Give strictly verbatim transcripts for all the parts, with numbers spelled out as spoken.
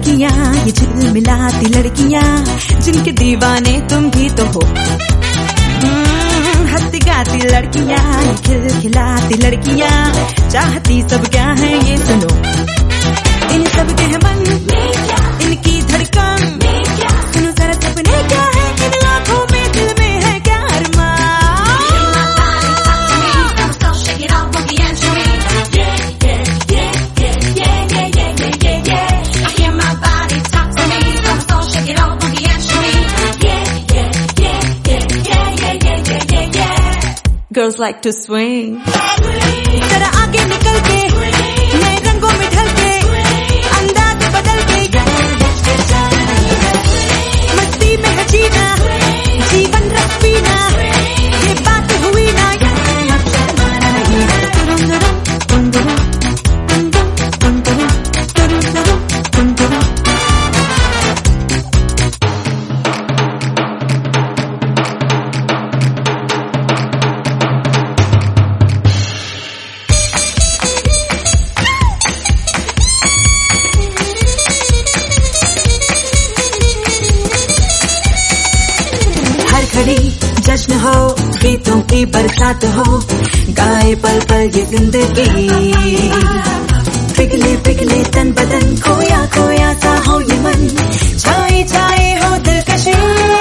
लड़कियां, ये झिलमिलाती लड़कियां, जिनके दीवाने तुम भी तो हो। हंसती गाती लड़कियां, ये खिलखिलाती लड़कियां, चाहती सब क्या है ये सुनो। इन सब के मन, इनकी धड़कन, सुनो जरा सपने क्या है इन आँखों में, दिल में है क्या अरमान। Girls like to swing. जरा आगे निकल के, नए रंगों में ढल के, अंदाज बदल के, मस्ती में है जीना, जीवन रस पीना, ये बात हुई ना। घड़ी जश्न हो, गीतों की बरसात हो, गाए पल पल ये जिंदगी। पिघले पिघले तन बदन, खोया खोया सा हो ये मन, छाए छाए हो दिलकशी।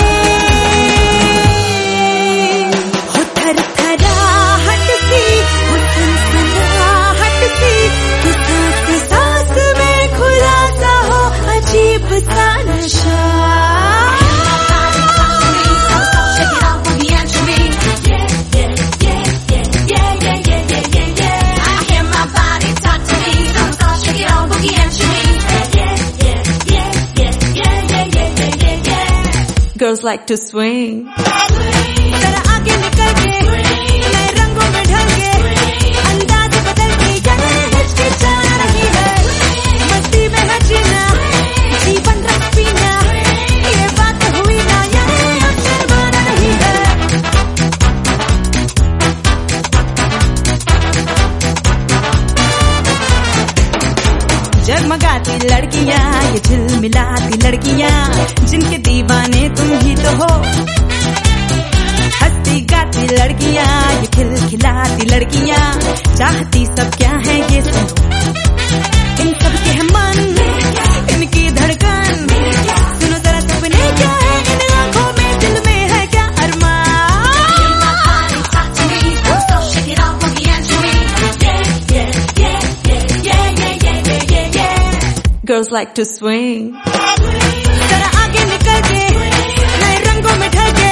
हो थर थराहट सी, हो सनसनाहट सी, हो सांस सांस में खुलासा हो अजीब सा नशा। Girls like to swing. जरा आगे निकल के, नए रंगों में ढल के, अंदाज बदल के, ये हिचकिचा रही है, मस्ती में है जीना, जीवन रस पीना, ये बात हुई ना, ये अक्सर बन रही है। जगमगाती लड़कियां, ये झिलमिलाती लड़कियां, जिनके दीवाने तुम ही तो हो। हंसती गाती लड़कियां, ये खिलखिलाती लड़कियां, चाहती सब क्या है ये सुनो। इन सब के मन, इनकी धड़कन, सुनो जरा सपने क्या है इन आँखों में, दिल में है क्या अरमान। Girls like to swing. जरा आगे निकल के, नए रंगों में ढल के,